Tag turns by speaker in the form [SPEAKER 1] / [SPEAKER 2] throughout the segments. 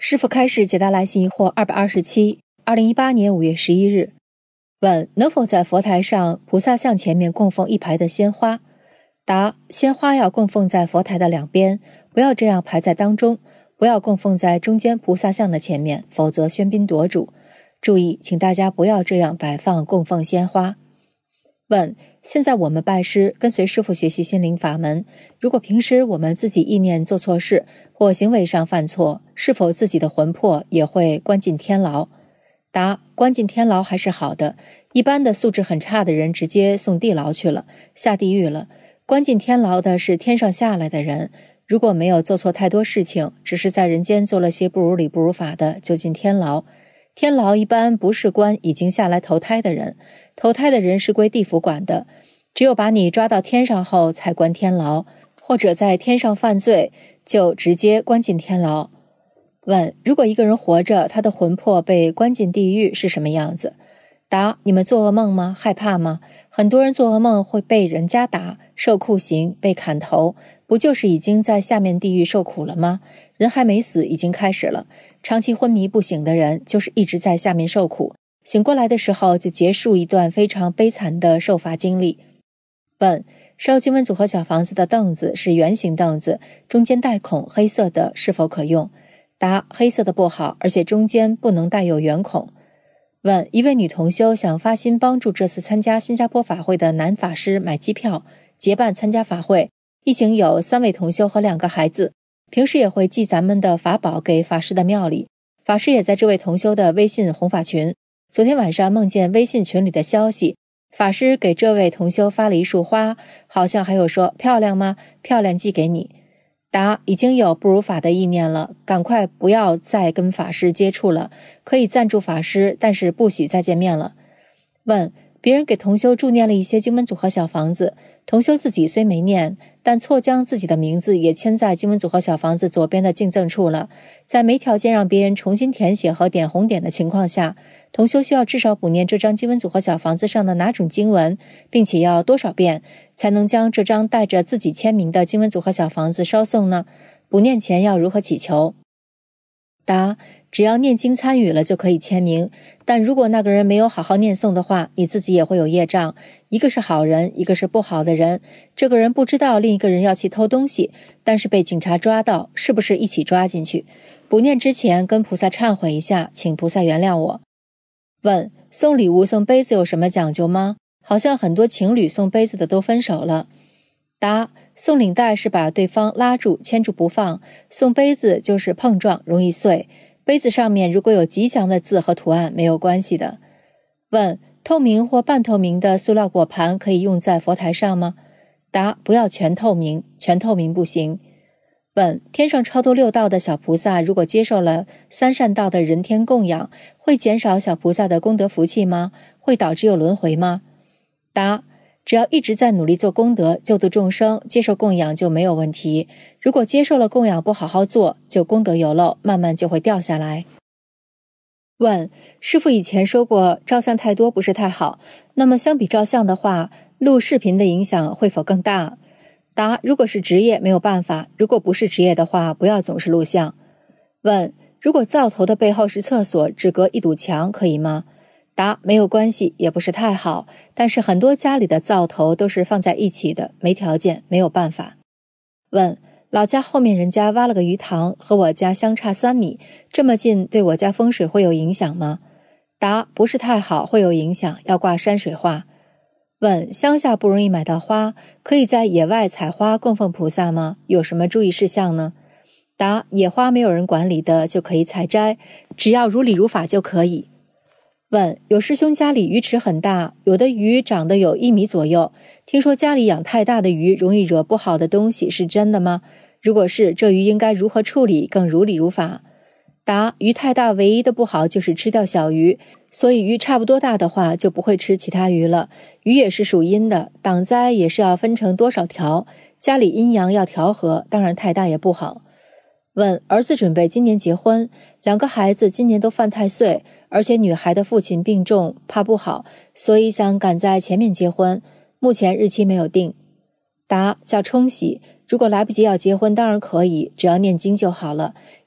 [SPEAKER 1] 师父开示解答来信疑惑227 2018年5月11日。问：能否在佛台上菩萨像前面供奉一排的鲜花？答：鲜花要供奉在佛台的两边，不要这样排在当中，不要供奉在中间菩萨像的前面，否则喧宾夺主。注意，请大家不要这样摆放供奉鲜花。问：现在我们拜师跟随师父学习心灵法门，如果平时我们自己意念做错事或行为上犯错，是否自己的魂魄也会关进天牢？答：关进天牢还是好的，一般的素质很差的人直接送地牢去了，下地狱了。关进天牢的是天上下来的人，如果没有做错太多事情，只是在人间做了些不如理不如法的，就进天牢。天牢一般不是关已经下来投胎的人，投胎的人是归地府管的，只有把你抓到天上后才关天牢，或者在天上犯罪就直接关进天牢。问：如果一个人活着，他的魂魄被关进地狱是什么样子？答：你们做噩梦吗？害怕吗？很多人做噩梦会被人家打，受酷刑，被砍头，不就是已经在下面地狱受苦了吗？人还没死，已经开始了。长期昏迷不醒的人，就是一直在下面受苦，醒过来的时候就结束一段非常悲惨的受罚经历。问：烧经文组合小房子的凳子是圆形凳子，中间带孔，黑色的，是否可用？答：黑色的不好，而且中间不能带有圆孔。问：一位女同修想发心帮助这次参加新加坡法会的男法师买机票，结伴参加法会，一行有3位同修和2个孩子，平时也会寄咱们的法宝给法师的庙里，法师也在这位同修的微信弘法群。昨天晚上梦见微信群里的消息，法师给这位同修发了一束花，好像还有说漂亮吗？漂亮，寄给你。答：已经有不如法的意念了，赶快不要再跟法师接触了，可以赞助法师，但是不许再见面了。问：别人给同修助念了一些经文组合小房子，同修自己虽没念，但错将自己的名字也签在经文组合小房子左边的敬赠处了，在没条件让别人重新填写和点红点的情况下，同修需要至少补念这张经文组合小房子上的哪种经文，并且要多少遍才能将这张带着自己签名的经文组合小房子烧送呢？补念前要如何祈求？答：只要念经参与了就可以签名，但如果那个人没有好好念诵的话，你自己也会有业障，一个是好人，一个是不好的人。这个人不知道另一个人要去偷东西，但是被警察抓到，是不是一起抓进去？补念之前跟菩萨忏悔一下，请菩萨原谅我。问：送礼物送杯子有什么讲究吗？好像很多情侣送杯子的都分手了。答：送领带是把对方拉住牵住不放，送杯子就是碰撞容易碎，杯子上面如果有吉祥的字和图案没有关系的。问：透明或半透明的塑料果盘可以用在佛台上吗？答：不要全透明，全透明不行。问：天上超度6道的小菩萨如果接受了3善道的人天供养，会减少小菩萨的功德福气吗？会导致有轮回吗？答：只要一直在努力做功德，救度众生，接受供养就没有问题。如果接受了供养不好好做，就功德有漏，慢慢就会掉下来。问：师父以前说过照相太多不是太好，那么相比照相的话，录视频的影响会否更大？答：如果是职业没有办法，如果不是职业的话，不要总是录像。问：如果灶头的背后是厕所，只隔一堵墙可以吗？答：没有关系，也不是太好，但是很多家里的灶头都是放在一起的，没条件，没有办法。问：老家后面人家挖了个鱼塘，和我家相差3米，这么近对我家风水会有影响吗？答：不是太好，会有影响，要挂山水画。问：乡下不容易买到花，可以在野外采花供奉菩萨吗？有什么注意事项呢？答：野花没有人管理的就可以采摘，只要如理如法就可以。问：有师兄家里鱼池很大，有的鱼长得有1米左右，听说家里养太大的鱼容易惹不好的东西，是真的吗？如果是，这鱼应该如何处理更如理如法？答：鱼太大唯一的不好就是吃掉小鱼，所以鱼差不多大的话就不会吃其他鱼了。鱼也是属阴的，挡灾也是要分成多少条，家里阴阳要调和，当然太大也不好。问：儿子准备今年结婚，2个孩子今年都犯太岁，而且女孩的父亲病重，怕不好，所以想赶在前面结婚，目前日期没有定。答：叫冲喜，如果来不及要结婚当然可以，只要念经就好了，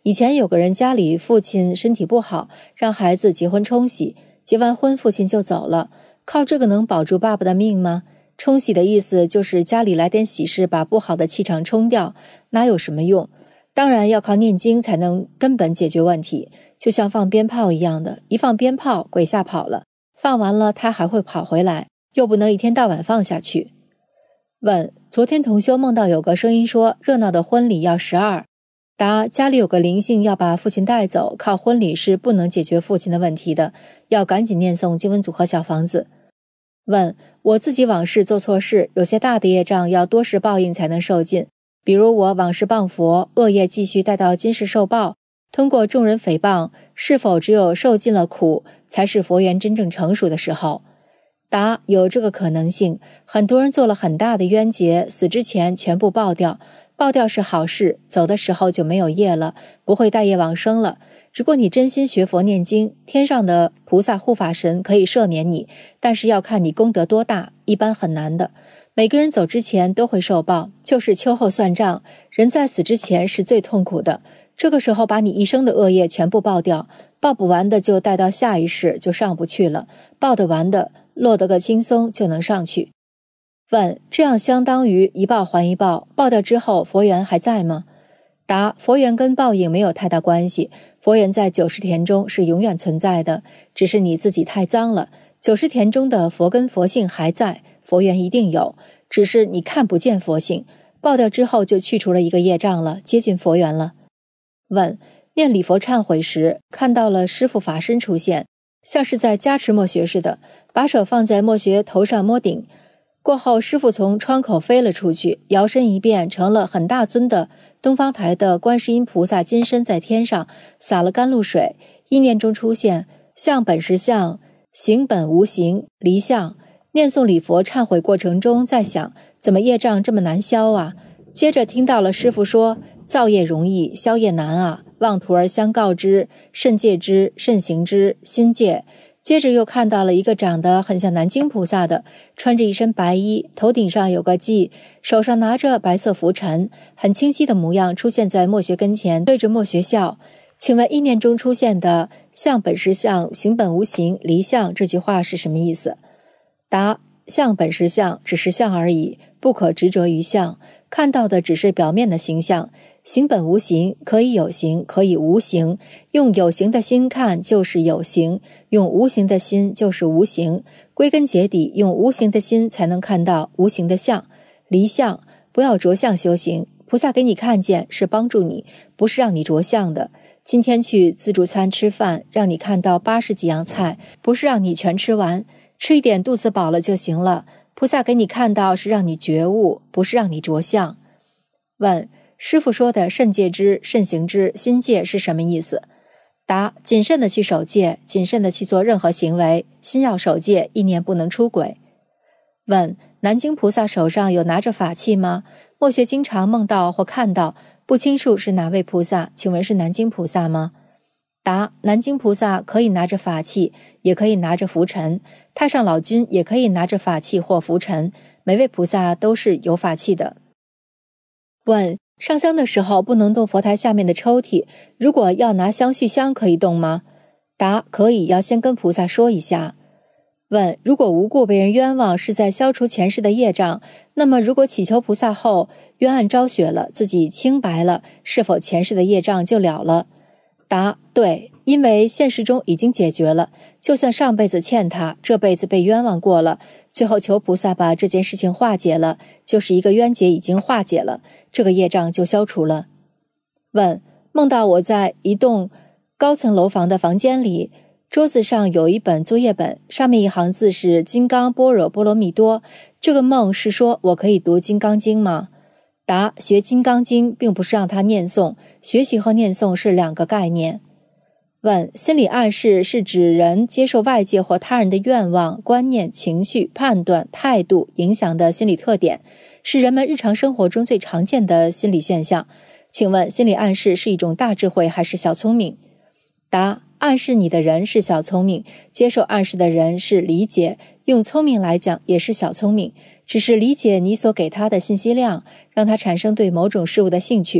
[SPEAKER 1] 以前有个人家里父亲身体不好，让孩子结婚冲喜，结完婚父亲就走了，靠这个能保住爸爸的命吗？冲喜的意思就是家里来点喜事，把不好的气场冲掉，哪有什么用？当然要靠念经才能根本解决问题，就像放鞭炮一样的，一放鞭炮鬼吓跑了，放完了他还会跑回来，又不能一天到晚放下去。问：昨天同修梦到有个声音说热闹的婚礼要12。答：家里有个灵性要把父亲带走，靠婚礼是不能解决父亲的问题的，要赶紧念诵经文组合小房子。问：我自己往事做错事，有些大的业障要多世报应才能受尽，比如我往事谤佛，恶业继续带到今世受报，通过众人诽谤，是否只有受尽了苦才是佛缘真正成熟的时候？答：有这个可能性，很多人做了很大的冤结，死之前全部爆掉，爆掉是好事，走的时候就没有业了，不会带业往生了。如果你真心学佛念经，天上的菩萨护法神可以赦免你，但是要看你功德多大，一般很难的。每个人走之前都会受报，就是秋后算账，人在死之前是最痛苦的，这个时候把你一生的恶业全部爆掉，报不完的就带到下一世就上不去了，报得完的落得个轻松就能上去。问：这样相当于一报还一报，报掉之后佛缘还在吗？答：佛缘跟报应没有太大关系，佛缘在90田中是永远存在的，只是你自己太脏了，90田中的佛根佛性还在，佛缘一定有，只是你看不见佛性，报掉之后就去除了一个业障了，接近佛缘了。问：念礼佛忏悔时看到了师父法身出现，像是在加持默学似的，把手放在默学头上摸顶，过后师父从窗口飞了出去，摇身一变成了很大尊的东方台的观世音菩萨金身在天上，洒了甘露水，意念中出现相本实相，行本无形，离相。念诵礼佛忏悔过程中在想，怎么业障这么难消啊？接着听到了师父说，造业容易，消业难啊，望徒儿相告之，慎戒之，慎行之，心戒。接着又看到了一个长得很像南京菩萨的，穿着一身白衣，头顶上有个髻，手上拿着白色拂尘，很清晰的模样出现在默学跟前，对着默学笑。请问意念中出现的相本实相，行本无形，离相这句话是什么意思？答：相本实相只是相而已，不可执着于相，看到的只是表面的形象。行本无形，可以有形，可以无形，用有形的心看就是有形，用无形的心就是无形，归根结底用无形的心才能看到无形的相。离相，不要着相修行，菩萨给你看见是帮助你，不是让你着相的。今天去自助餐吃饭，让你看到80几样菜，不是让你全吃完，吃一点肚子饱了就行了。菩萨给你看到是让你觉悟，不是让你着相。问：师父说的慎戒之，慎行之，心戒是什么意思？答：谨慎的去守戒，谨慎的去做任何行为，心要守戒，意念不能出轨。问：南京菩萨手上有拿着法器吗？默学经常梦到或看到，不清楚是哪位菩萨，请问是南京菩萨吗？答：南京菩萨可以拿着法器，也可以拿着拂尘，太上老君也可以拿着法器或拂尘，每位菩萨都是有法器的。问：上香的时候不能动佛台下面的抽屉，如果要拿香续香可以动吗？答：可以，要先跟菩萨说一下。问：如果无故被人冤枉是在消除前世的业障，那么如果祈求菩萨后冤案昭雪了，自己清白了，是否前世的业障就了了？答：对，因为现实中已经解决了，就算上辈子欠他，这辈子被冤枉过了，最后求菩萨把这件事情化解了，就是一个冤结已经化解了，这个业障就消除了。问：梦到我在一栋高层楼房的房间里，桌子上有一本作业本，上面一行字是金刚般若波罗蜜多，这个梦是说我可以读金刚经吗？答：学金刚经并不是让他念诵，学习和念诵是两个概念。问：心理暗示是指人接受外界或他人的愿望、观念、情绪、判断、态度影响的心理特点，是人们日常生活中最常见的心理现象。请问心理暗示是一种大智慧还是小聪明？答：暗示你的人是小聪明，接受暗示的人是理解，用聪明来讲也是小聪明，只是理解你所给他的信息量，让他产生对某种事物的兴趣，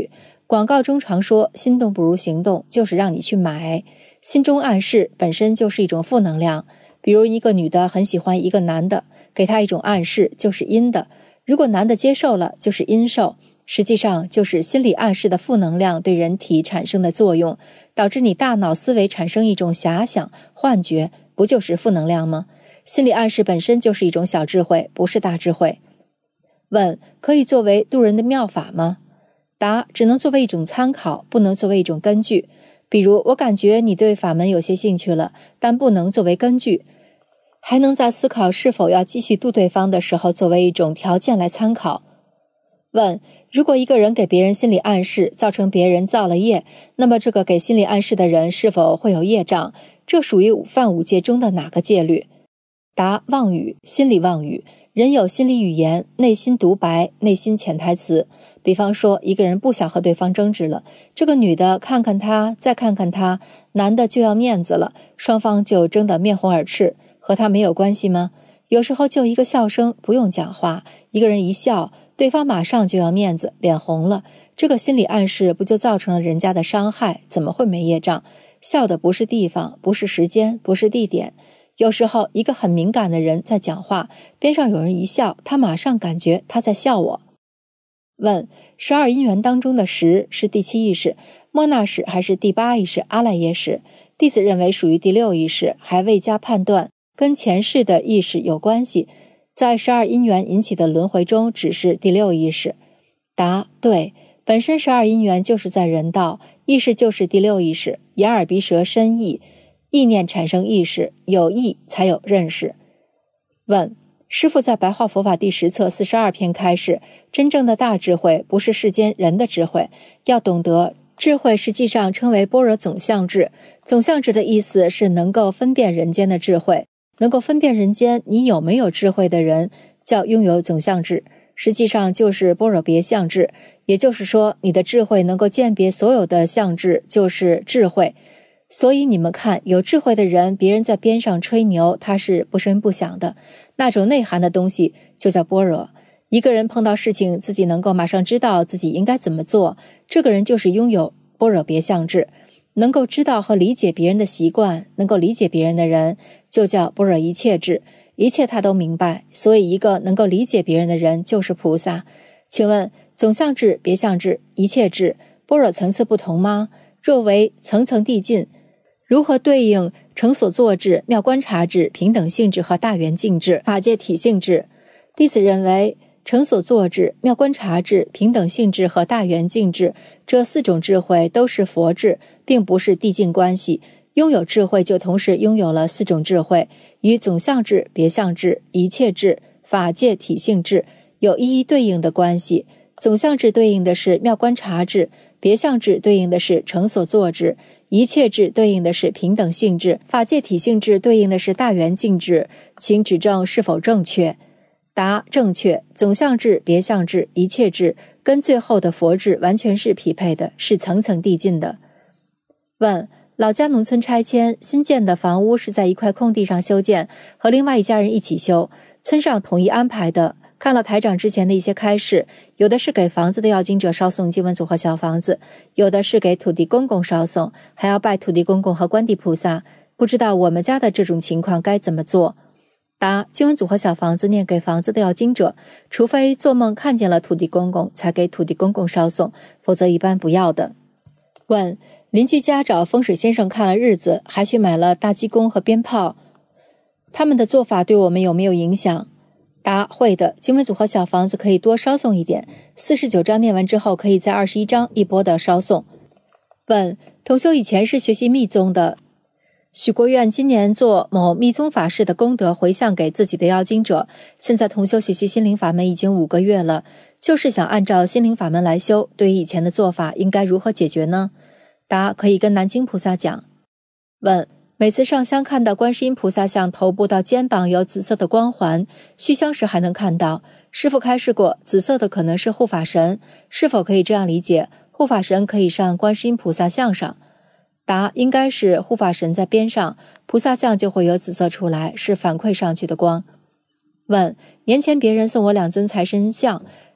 [SPEAKER 1] 广告中常说心动不如行动，就是让你去买。心中暗示本身就是一种负能量，比如一个女的很喜欢一个男的，给他一种暗示就是阴的，如果男的接受了就是阴受，实际上就是心理暗示的负能量对人体产生的作用，导致你大脑思维产生一种遐想、幻觉，不就是负能量吗？心理暗示本身就是一种小智慧，不是大智慧。问：可以作为渡人的妙法吗？答：只能作为一种参考，不能作为一种根据。比如，我感觉你对法门有些兴趣了，但不能作为根据，还能在思考是否要继续渡对方的时候作为一种条件来参考。问：如果一个人给别人心理暗示，造成别人造了业，那么这个给心理暗示的人是否会有业障？这属于犯五戒中的哪个戒律？答：妄语，心理妄语。人有心理语言，内心独白，内心潜台词。比方说，一个人不想和对方争执了，这个女的看看他，再看看他，男的就要面子了，双方就争得面红耳赤，和他没有关系吗？有时候就一个笑声，不用讲话，一个人一笑，对方马上就要面子，脸红了，这个心理暗示不就造成了人家的伤害？怎么会没业障？笑的不是地方，不是时间，不是地点。有时候一个很敏感的人在讲话，边上有人一笑，他马上感觉他在笑我。问：12因缘当中的10是第7意识，莫那识还是第8意识阿赖耶识？弟子认为属于第6意识，还未加判断，跟前世的意识有关系，在12因缘引起的轮回中只是第6意识。答：对，本身12因缘就是在人道，意识就是第6意识，眼耳鼻舌身意，意念产生意识，有意才有认识。问：师父在白话佛法第10册42篇开示，真正的大智慧不是世间人的智慧，要懂得智慧实际上称为般若总相智，总相智的意思是能够分辨人间的智慧，能够分辨人间你有没有智慧的人叫拥有总相智，实际上就是般若别相智，也就是说你的智慧能够鉴别所有的相智就是智慧。所以你们看，有智慧的人，别人在边上吹牛，他是不声不响的，那种内涵的东西就叫般若。一个人碰到事情自己能够马上知道自己应该怎么做，这个人就是拥有般若别相智。能够知道和理解别人的习惯，能够理解别人的人，就叫般若一切智，一切他都明白，所以一个能够理解别人的人就是菩萨。请问总相智、别相智、一切智，般若层次不同吗？若为层层递进，如何对应成所作智、妙观察智、平等性智和大圆净智、法界体性智？弟子认为成所作智、妙观察智、平等性智和大圆净智这4种智慧都是佛智，并不是递进关系。拥有智慧就同时拥有了4种智慧，与总相智、别相智、一切智、法界体性智有一一对应的关系。总相智对应的是妙观察智，别相智对应的是成所作智，一切智对应的是平等性智，法界体性智对应的是大圆净智，请指正是否正确。答：正确。总相智、别相智、一切智跟最后的佛智完全是匹配的，是层层递进的。问：老家农村拆迁，新建的房屋是在一块空地上修建，和另外一家人一起修，村上统一安排的。看了台长之前的一些开示，有的是给房子的要经者烧送经文组和小房子，有的是给土地公公烧送，还要拜土地公公和观地菩萨。不知道我们家的这种情况该怎么做？答：经文组和小房子念给房子的要经者，除非做梦看见了土地公公才给土地公公烧送，否则一般不要的。问：邻居家找风水先生看了日子，还去买了大鸡公和鞭炮，他们的做法对我们有没有影响？答：会的。经文组和小房子可以多烧送一点，49章念完之后可以在21章一波的烧送。问：同修以前是学习密宗的，许过愿今年做某密宗法事的功德回向给自己的要经者，现在同修学习心灵法门已经5个月了，就是想按照心灵法门来修，对于以前的做法应该如何解决呢？答：可以跟南京菩萨讲。问：每次上香看到观世音菩萨像头部到肩膀有紫色的光环，续香时还能看到，师父开示过紫色的可能是护法神，是否可以这样理解，护法神可以上观世音菩萨像上？答：应该是护法神在边上，菩萨像就会有紫色出来，是反馈上去的光。问：年前别人送我2尊财神像，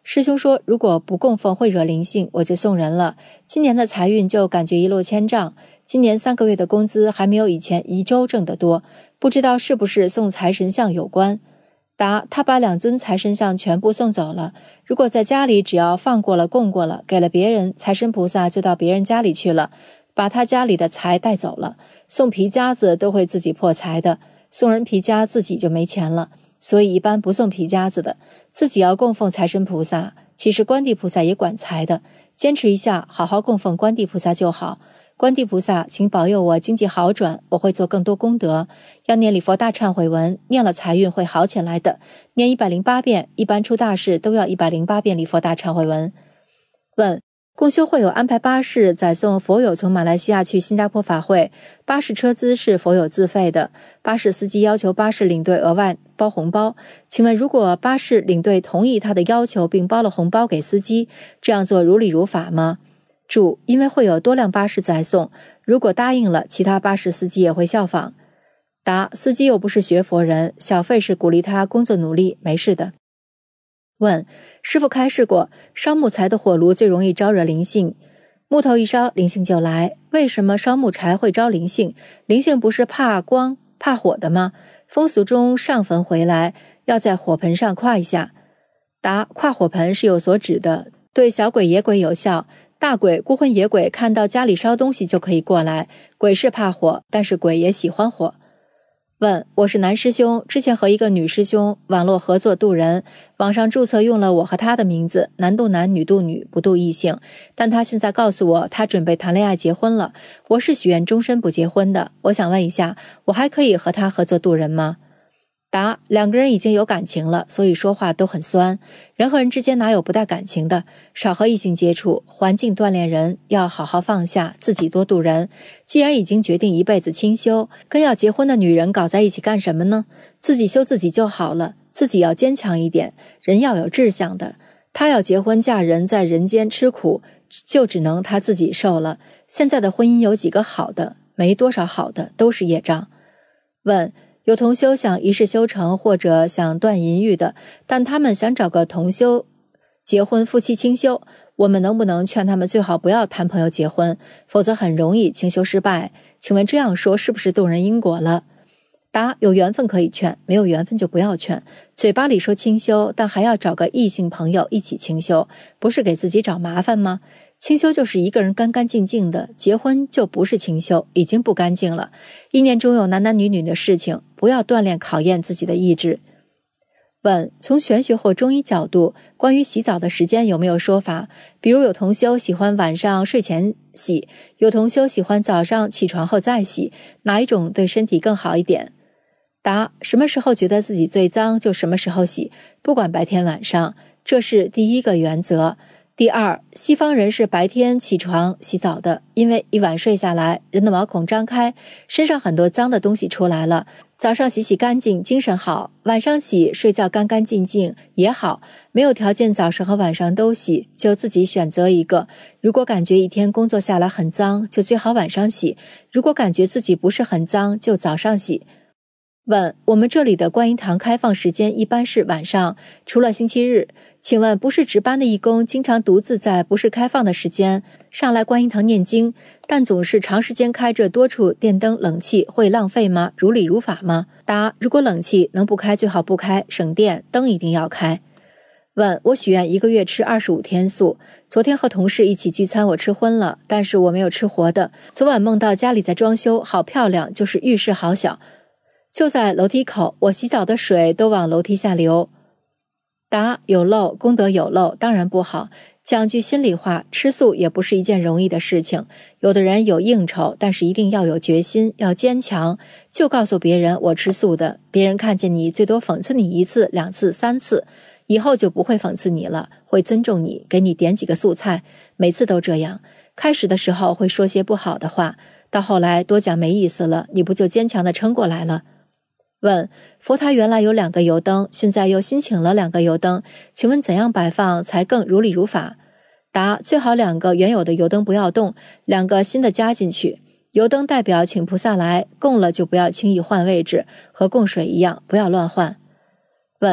[SPEAKER 1] 师兄说如果不供奉会惹灵性，我就送人了。今年的财运就感觉一落千丈，今年3个月的工资还没有以前1周挣得多，不知道是不是送财神像有关。答：他把2尊财神像全部送走了。如果在家里只要放过了供过了，给了别人，财神菩萨就到别人家里去了，把他家里的财带走了。送皮夹子都会自己破财的，送人皮夹自己就没钱了，所以一般不送皮夹子的，自己要供奉财神菩萨。其实关帝菩萨也管财的，坚持一下，好好供奉关帝菩萨就好。关帝菩萨，请保佑我经济好转，我会做更多功德。要念礼佛大忏悔文，念了财运会好起来的。念108遍，一般出大事都要108遍礼佛大忏悔文。问：共修会有安排巴士载送佛友从马来西亚去新加坡法会，巴士车资是佛友自费的，巴士司机要求巴士领队额外包红包，请问如果巴士领队同意他的要求并包了红包给司机，这样做如理如法吗？注：因为会有多辆巴士载送，如果答应了，其他巴士司机也会效仿。答：司机又不是学佛人，小费是鼓励他工作努力，没事的。问：师父开示过，烧木材的火炉最容易招惹灵性，木头一烧，灵性就来。为什么烧木柴会招灵性？灵性不是怕光怕火的吗？风俗中上坟回来要在火盆上跨一下。答：跨火盆是有所指的，对小鬼野鬼有效，大鬼孤魂野鬼看到家里烧东西就可以过来。鬼是怕火，但是鬼也喜欢火。问：我是男师兄，之前和一个女师兄网络合作渡人，网上注册用了我和他的名字，男渡男女渡女，不渡异性。但他现在告诉我他准备谈恋爱结婚了，我是许愿终身不结婚的。我想问一下，我还可以和他合作渡人吗？答：两个人已经有感情了，所以说话都很酸。人和人之间哪有不带感情的？少和异性接触，环境锻炼人，要好好放下，自己多度人。既然已经决定一辈子清修，跟要结婚的女人搞在一起干什么呢？自己修自己就好了，自己要坚强一点，人要有志向的。她要结婚嫁人，在人间吃苦，就只能她自己受了。现在的婚姻有几个好的？没多少好的，都是业障。问：有同修想一世修成或者想断淫欲的，但他们想找个同修结婚，夫妻清修，我们能不能劝他们最好不要谈朋友结婚，否则很容易清修失败？请问这样说是不是动人因果了？答：有缘分可以劝，没有缘分就不要劝。嘴巴里说清修，但还要找个异性朋友一起清修，不是给自己找麻烦吗？清修就是一个人干干净净的，结婚就不是清修，已经不干净了。意念中有男男女女的事情，不要锻炼考验自己的意志。问：从玄学或中医角度，关于洗澡的时间有没有说法？比如有同修喜欢晚上睡前洗，有同修喜欢早上起床后再洗，哪一种对身体更好一点？答：什么时候觉得自己最脏就什么时候洗，不管白天晚上，这是第一个原则。第二，西方人是白天起床洗澡的，因为一晚睡下来，人的毛孔张开，身上很多脏的东西出来了，早上洗干净，精神好，晚上洗，睡觉干干净净也好。没有条件早上和晚上都洗，就自己选择一个。如果感觉一天工作下来很脏，就最好晚上洗，如果感觉自己不是很脏，就早上洗。问：我们这里的观音堂开放时间一般是晚上，除了星期日，请问不是值班的义工经常独自在不是开放的时间上来观音堂念经，但总是长时间开着多处电灯冷气，会浪费吗？如理如法吗？答：如果冷气能不开最好不开，省电，灯一定要开。问：我许愿1个月吃25天素，昨天和同事一起聚餐，我吃荤了，但是我没有吃活的。昨晚梦到家里在装修，好漂亮，就是浴室好小，就在楼梯口，我洗澡的水都往楼梯下流。答：有漏，功德有漏，当然不好。讲句心里话，吃素也不是一件容易的事情。有的人有应酬，但是一定要有决心，要坚强。就告诉别人我吃素的，别人看见你最多讽刺你1次、2次、3次，以后就不会讽刺你了，会尊重你，给你点几个素菜，每次都这样。开始的时候会说些不好的话，到后来多讲没意思了，你不就坚强地撑过来了？问：佛台原来有2个油灯，现在又新请了2个油灯，请问怎样摆放才更如理如法？答：最好2个原有的油灯不要动，2个新的加进去。油灯代表请菩萨来，供了就不要轻易换位置，和供水一样，不要乱换。问：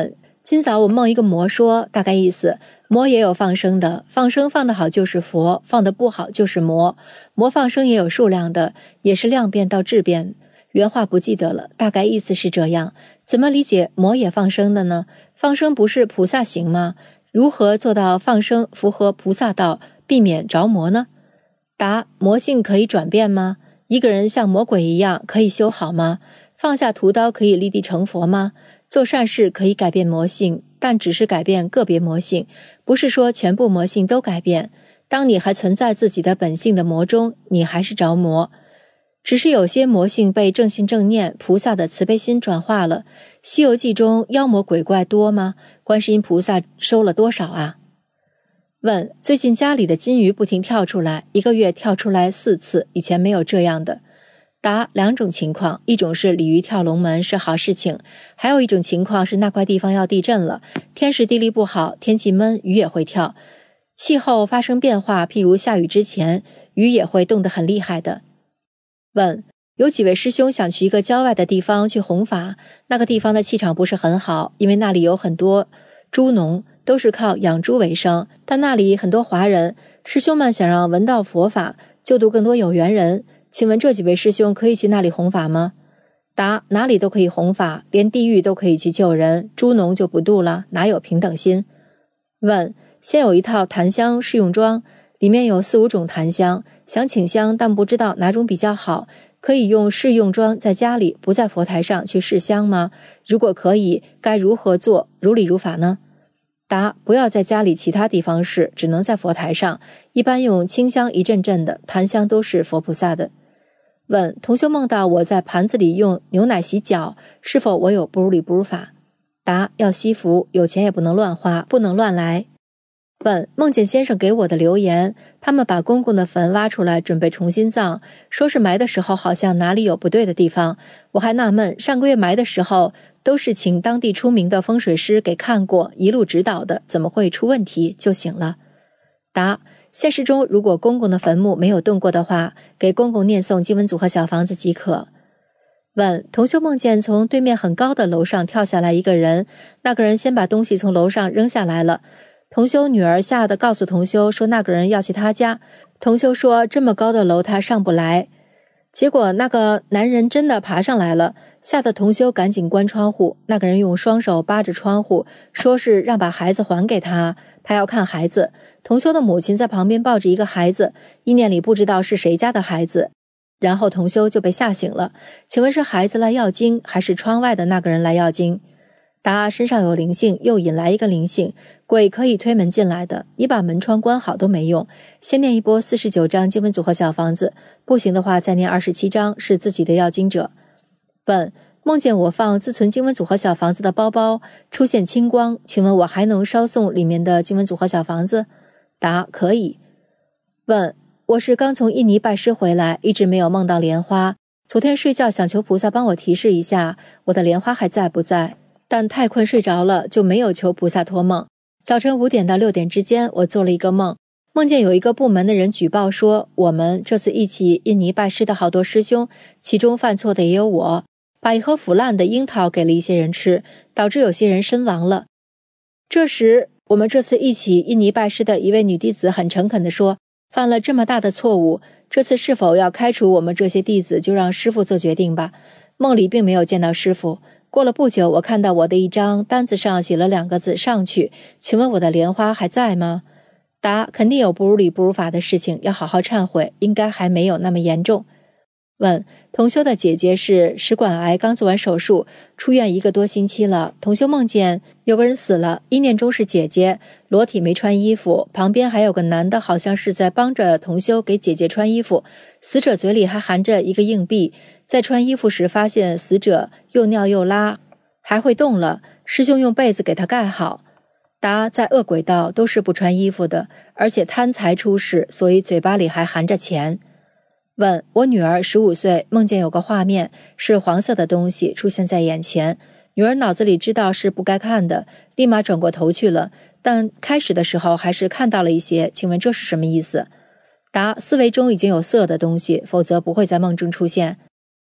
[SPEAKER 1] 今早我梦一个魔说，大概意思，魔也有放生的，放生放得好就是佛，放得不好就是魔，魔放生也有数量的，也是量变到质变。原话不记得了，大概意思是这样。怎么理解魔也放生的呢？放生不是菩萨行吗？如何做到放生符合菩萨道，避免着魔呢？答：魔性可以转变吗？一个人像魔鬼一样可以修好吗？放下屠刀可以立地成佛吗？做善事可以改变魔性，但只是改变个别魔性，不是说全部魔性都改变。当你还存在自己的本性的魔中，你还是着魔。只是有些魔性被正信正念菩萨的慈悲心转化了。西游记中妖魔鬼怪多吗？观世音菩萨收了多少啊？问：最近家里的金鱼不停跳出来，一个月跳出来4次，以前没有这样的。答：两种情况，一种是鲤鱼跳龙门是好事情，还有一种情况是那块地方要地震了，天时地利不好，天气闷，鱼也会跳。气候发生变化，譬如下雨之前，鱼也会动得很厉害的。问：有几位师兄想去一个郊外的地方去弘法，那个地方的气场不是很好，因为那里有很多猪农，都是靠养猪为生，但那里很多华人，师兄们想让闻道佛法，救度更多有缘人，请问这几位师兄可以去那里弘法吗？答：哪里都可以弘法，连地狱都可以去救人，猪农就不度了，哪有平等心？问：先有一套檀香试用装，里面有4、5种檀香，想请香但不知道哪种比较好，可以用试用装在家里，不在佛台上去试香吗？如果可以，该如何做，如理如法呢？答：不要在家里其他地方试，只能在佛台上，一般用清香一阵阵的，檀香都是佛菩萨的。问：同修梦到我在盘子里用牛奶洗脚，是否我有不如理不如法？答：要惜福，有钱也不能乱花，不能乱来。问：梦见先生给我的留言，他们把公公的坟挖出来准备重新葬，说是埋的时候好像哪里有不对的地方，我还纳闷，上个月埋的时候都是请当地出名的风水师给看过，一路指导的，怎么会出问题？就醒了。答：现实中如果公公的坟墓没有动过的话，给公公念诵经文组合小房子即可。问：同修梦见从对面很高的楼上跳下来一个人，那个人先把东西从楼上扔下来了，同修女儿吓得告诉同修说那个人要去他家，同修说这么高的楼他上不来，结果那个男人真的爬上来了，吓得同修赶紧关窗户，那个人用双手扒着窗户，说是让把孩子还给他，他要看孩子。同修的母亲在旁边抱着一个孩子，意念里不知道是谁家的孩子，然后同修就被吓醒了。请问是孩子来要经，还是窗外的那个人来要经？答：身上有灵性，又引来一个灵性，鬼可以推门进来的，你把门窗关好都没用，先念一波49章经文组合小房子，不行的话再念27章，是自己的要经者。问：梦见我放自存经文组合小房子的包包出现青光，请问我还能烧送里面的经文组合小房子？答：可以。问：我是刚从印尼拜师回来，一直没有梦到莲花，昨天睡觉想求菩萨帮我提示一下我的莲花还在不在，但太困睡着了，就没有求菩萨托梦。早晨5点到6点之间，我做了一个梦，梦见有一个部门的人举报说，我们这次一起印尼拜师的好多师兄，其中犯错的也有我，把一盒腐烂的樱桃给了一些人吃，导致有些人身亡了。这时，我们这次一起印尼拜师的一位女弟子很诚恳地说，犯了这么大的错误，这次是否要开除我们这些弟子，就让师父做决定吧。梦里并没有见到师父。过了不久，我看到我的一张单子上写了2个字上去，请问我的莲花还在吗？答：肯定有不如理不如法的事情，要好好忏悔，应该还没有那么严重。问：同修的姐姐是食管癌，刚做完手术，出院1个多星期了。同修梦见有个人死了，意念中是姐姐，裸体没穿衣服，旁边还有个男的，好像是在帮着同修给姐姐穿衣服，死者嘴里还含着一个硬币。在穿衣服时发现死者又尿又拉，还会动了，师兄用被子给他盖好。答：在恶鬼道都是不穿衣服的，而且贪财出世，所以嘴巴里还含着钱。问：我女儿15岁，梦见有个画面是黄色的东西出现在眼前，女儿脑子里知道是不该看的，立马转过头去了，但开始的时候还是看到了一些，请问这是什么意思？答：思维中已经有色的东西，否则不会在梦中出现。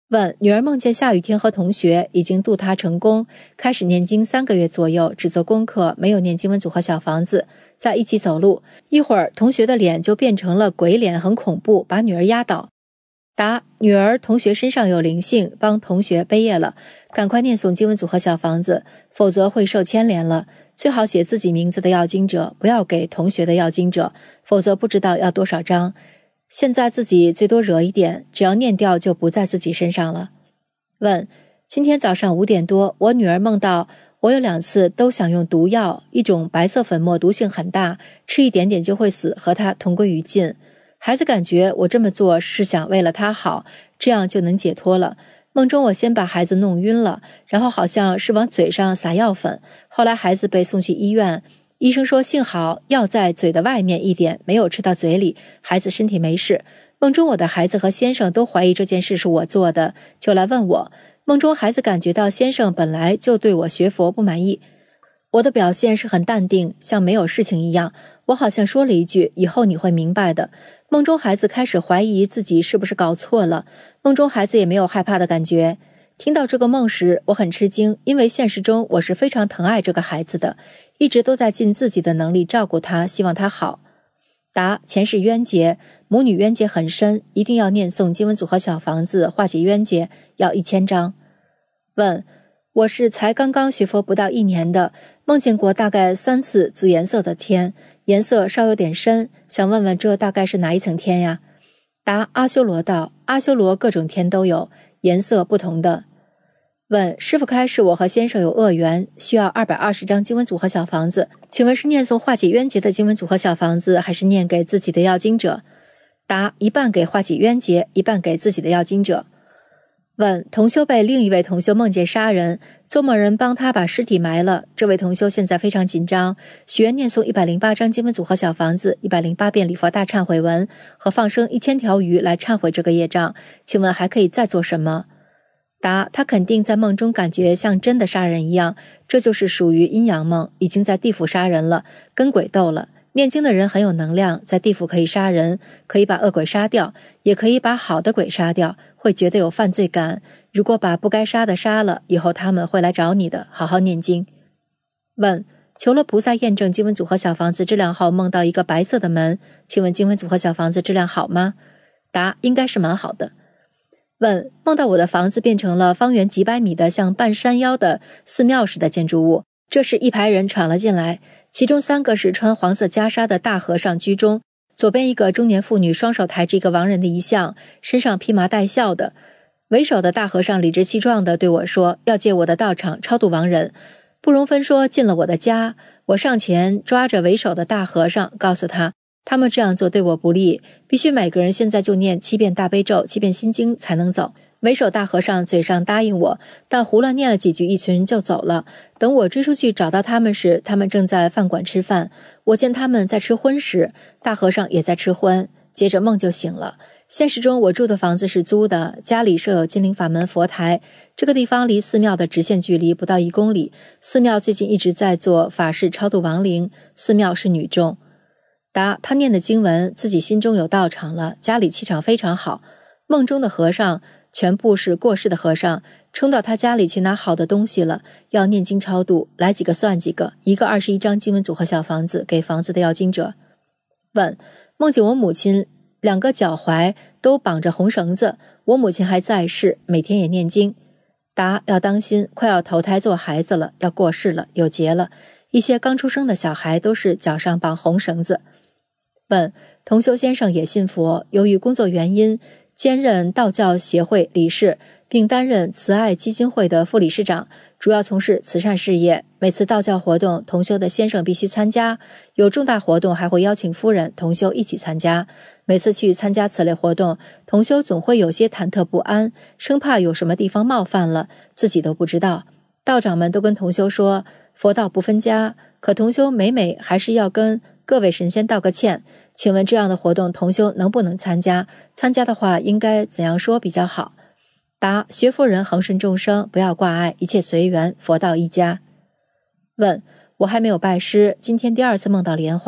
[SPEAKER 1] 问，女儿梦见下雨天和同学已经度她成功，开始念经3个月左右，只做功课，没有念经文组和小房子，在一起走路，一会儿同学的脸就变成了鬼脸，很恐怖，把女儿压倒。答，女儿同学身上有灵性，帮同学背业了，赶快念诵经文组和小房子，否则会受牵连了。最好写自己名字的要经者，不要给同学的要经者，否则不知道要多少章。现在自己最多惹一点，只要念掉就不在自己身上了。问，今天早上5点多，我女儿梦到我有2次都想用毒药，一种白色粉末毒性很大，吃一点点就会死，和她同归于尽。孩子感觉我这么做是想为了她好，这样就能解脱了。梦中我先把孩子弄晕了，然后好像是往嘴上撒药粉，后来孩子被送去医院，医生说幸好药在嘴的外面一点，没有吃到嘴里，孩子身体没事。梦中我的孩子和先生都怀疑这件事是我做的，就来问我。梦中孩子感觉到先生本来就对我学佛不满意，我的表现是很淡定，像没有事情一样。我好像说了一句，以后你会明白的。梦中孩子开始怀疑自己是不是搞错了，梦中孩子也没有害怕的感觉。听到这个梦时，我很吃惊，因为现实中我是非常疼爱这个孩子的，一直都在尽自己的能力照顾他，希望他好。答，前世冤结，母女冤结很深，一定要念诵经文组和小房子化解冤结，要1000章。问，我是才刚刚学佛不到1年的，梦见过大概3次紫颜色的天，颜色稍有点深，想问问这大概是哪一层天呀？答，阿修罗道，阿修罗各种天都有，颜色不同的。问，师父开示我和先生有恶缘，需要220张经文组和小房子，请问是念诵化解冤结的经文组和小房子，还是念给自己的要经者？答，一半给化解冤结，一半给自己的要经者。问，同修被另一位同修梦见杀人，做梦人帮他把尸体埋了，这位同修现在非常紧张，许愿念诵108张经文组和小房子，108遍礼佛大忏悔文和放生1000条鱼来忏悔这个业障，请问还可以再做什么？答，他肯定在梦中感觉像真的杀人一样，这就是属于阴阳梦，已经在地府杀人了，跟鬼斗了。念经的人很有能量，在地府可以杀人，可以把恶鬼杀掉，也可以把好的鬼杀掉，会觉得有犯罪感。如果把不该杀的杀了，以后他们会来找你的，好好念经。问，求了菩萨验证经文组和小房子质量后，梦到一个白色的门，请问经文组和小房子质量好吗？答，应该是蛮好的。问，梦到我的房子变成了方圆几百米的像半山腰的寺庙式的建筑物，这时一排人闯了进来，其中3个是穿黄色袈裟的大和尚居中，左边一个中年妇女双手抬着一个亡人的遗像，身上披麻戴孝的，为首的大和尚理直气壮地对我说，要借我的道场超度亡人，不容分说进了我的家。我上前抓着为首的大和尚，告诉他们这样做对我不利，必须每个人现在就念7遍大悲咒7遍心经才能走。为首大和尚嘴上答应我，但胡乱念了几句，一群人就走了。等我追出去找到他们时，他们正在饭馆吃饭，我见他们在吃荤食，大和尚也在吃荤，接着梦就醒了。现实中我住的房子是租的，家里设有金陵法门佛台，这个地方离寺庙的直线距离不到1公里，寺庙最近一直在做法事超度亡灵，寺庙是女众。答，他念的经文自己心中有道场了，家里气场非常好，梦中的和尚全部是过世的和尚，冲到他家里去拿好的东西了，要念经超度，来几个算几个，一个21张经文组和小房子给房子的要经者。问，梦见我母亲2个脚踝都绑着红绳子，我母亲还在世，每天也念经。答，要当心，快要投胎做孩子了，要过世了，有劫了，一些刚出生的小孩都是脚上绑红绳子。问，同修先生也信佛，由于工作原因兼任道教协会理事，并担任慈爱基金会的副理事长，主要从事慈善事业。每次道教活动，同修的先生必须参加，有重大活动还会邀请夫人同修一起参加。每次去参加此类活动，同修总会有些忐忑不安，生怕有什么地方冒犯了，自己都不知道。道长们都跟同修说，佛道不分家，可同修每还是要跟各位神仙道个歉，请问这样的活动同修能不能参加？参加的话应该怎样说比较好？答，学佛人恒顺众生，不要挂碍，一切随缘，佛道一家。问，我还没有拜师，今天第2次梦到莲花，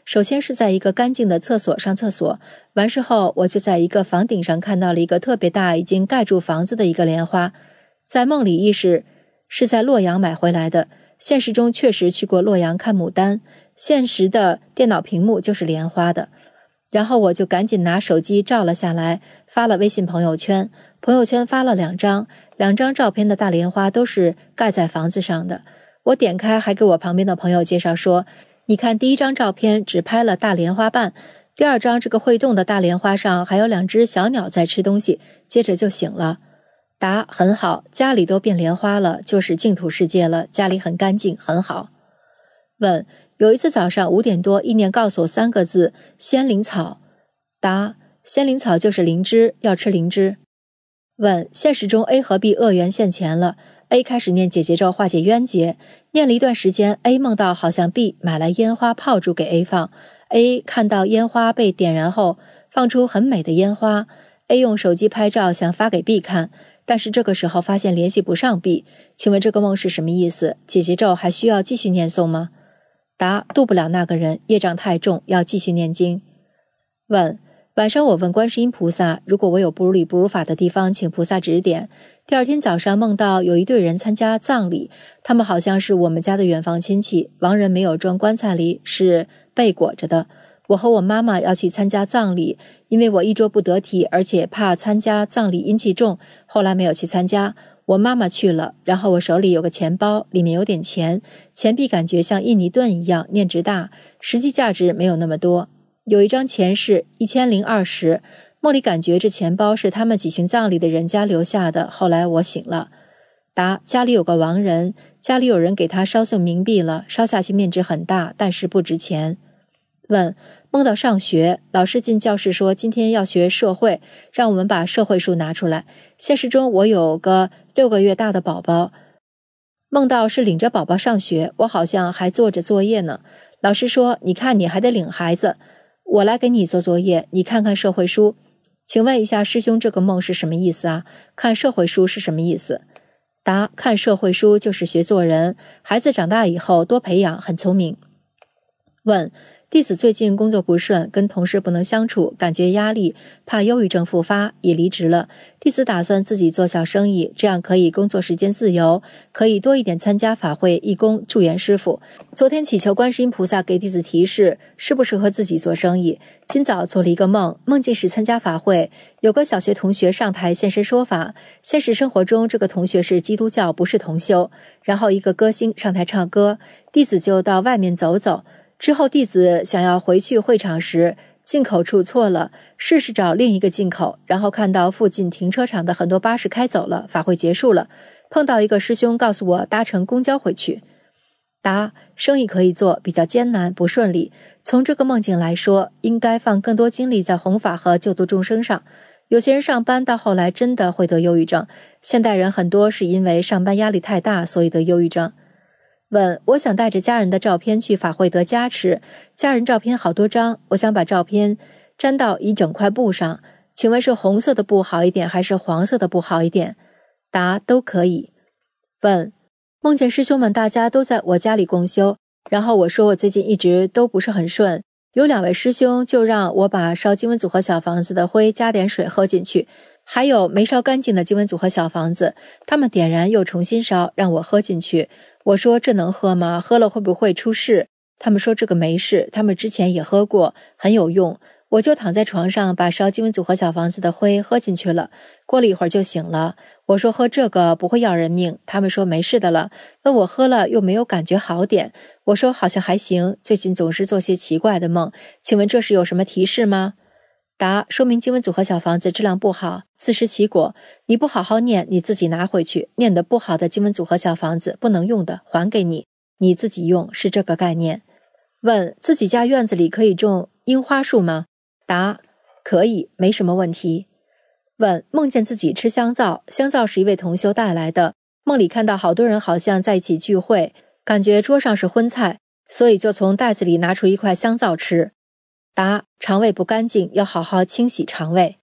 [SPEAKER 1] 首先是在一个干净的厕所上厕所，完事后我就在一个房顶上看到了一个特别大已经盖住房子的一个莲花。在梦里意识是在洛阳买回来的，现实中确实去过洛阳看牡丹，现实的电脑屏幕就是莲花的。然后我就赶紧拿手机照了下来，发了微信朋友圈，朋友圈发了2张照片的大莲花都是盖在房子上的。我点开还给我旁边的朋友介绍说，你看第1张照片只拍了大莲花瓣，第2张这个会动的大莲花上还有2只小鸟在吃东西，接着就醒了。答：很好，家里都变莲花了，就是净土世界了，家里很干净，很好。问：有一次早上5点多，意念告诉我3个字：仙灵草。答：仙灵草就是灵芝，要吃灵芝。问：现实中 A 和 B 恶缘现前了， A 开始念解结咒化解冤结，念了一段时间， A 梦到好像 B 买来烟花炮竹给 A 放， A 看到烟花被点燃后放出很美的烟花， A 用手机拍照想发给 B 看，但是这个时候发现联系不上 B， 请问这个梦是什么意思？解结咒还需要继续念诵吗？答：渡不了那个人，业障太重，要继续念经。问：晚上我问观世音菩萨，如果我有不如理不如法的地方，请菩萨指点。第2天早上梦到有一队人参加葬礼，他们好像是我们家的远房亲戚，亡人没有装棺材里，是被裹着的。我和我妈妈要去参加葬礼，因为我衣着不得体，而且怕参加葬礼阴气重，后来没有去参加。我妈妈去了，然后我手里有个钱包，里面有点钱，钱币感觉像印尼盾一样，面值大，实际价值没有那么多。有一张钱是1020，梦里感觉这钱包是他们举行葬礼的人家留下的，后来我醒了。答：家里有个亡人，家里有人给他烧送冥币了，烧下去面值很大，但是不值钱。问：梦到上学，老师进教室说今天要学社会，让我们把社会书拿出来。现实中我有个6个月大的宝宝，梦到是领着宝宝上学，我好像还做着作业呢。老师说，你看你还得领孩子，我来给你做作业，你看看社会书。请问一下师兄，这个梦是什么意思啊？看社会书是什么意思？答：看社会书就是学做人，孩子长大以后多培养，很聪明。问：弟子最近工作不顺，跟同事不能相处，感觉压力，怕忧郁症复发，也离职了。弟子打算自己做小生意，这样可以工作时间自由，可以多一点参加法会义工助缘师父。昨天祈求观世音菩萨给弟子提示，适不适合自己做生意。今早做了一个梦，梦境是参加法会，有个小学同学上台现身说法。现实生活中这个同学是基督教，不是同修。然后一个歌星上台唱歌，弟子就到外面走走。之后弟子想要回去会场时，进口处错了，试找另一个进口，然后看到附近停车场的很多巴士开走了，法会结束了。碰到一个师兄告诉我搭乘公交回去。答：生意可以做，比较艰难不顺利。从这个梦境来说，应该放更多精力在弘法和救度众生上。有些人上班到后来真的会得忧郁症，现代人很多是因为上班压力太大，所以得忧郁症。问：我想带着家人的照片去法会得加持，家人照片好多张，我想把照片粘到一整块布上，请问是红色的布好一点还是黄色的布好一点？答：都可以。问：梦见师兄们大家都在我家里共修，然后我说我最近一直都不是很顺，有2位师兄就让我把烧经文组合小房子的灰加点水喝进去，还有没烧干净的经文组合小房子，他们点燃又重新烧，让我喝进去。我说这能喝吗？喝了会不会出事？他们说这个没事，他们之前也喝过，很有用。我就躺在床上把烧经文组合小房子的灰喝进去了，过了一会儿就醒了。我说喝这个不会要人命，他们说没事的了，问我喝了又没有感觉好点，我说好像还行，最近总是做些奇怪的梦，请问这是有什么提示吗？答：说明经文组合小房子质量不好，自食其果，你不好好念，你自己拿回去，念得不好的经文组合小房子不能用的还给你，你自己用，是这个概念。问：自己家院子里可以种樱花树吗？答：可以，没什么问题。问：梦见自己吃香皂，香皂是一位同修带来的，梦里看到好多人好像在一起聚会，感觉桌上是荤菜，所以就从袋子里拿出一块香皂吃。答：肠胃不干净，要好好清洗肠胃。